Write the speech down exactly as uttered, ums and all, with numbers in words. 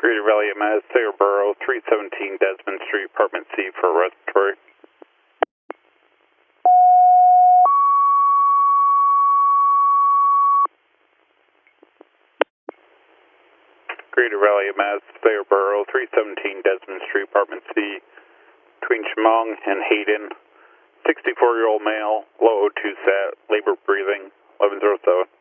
Greater Valley M S, Sayer Borough, three seventeen Desmond Street, Apartment C for respiratory. Greater Valley M S, Sayer Borough, three seventeen Desmond Street, Apartment C, between Chemung and Hayden. sixty-four-year-old male, low O two sat, labor breathing, eleven oh seven.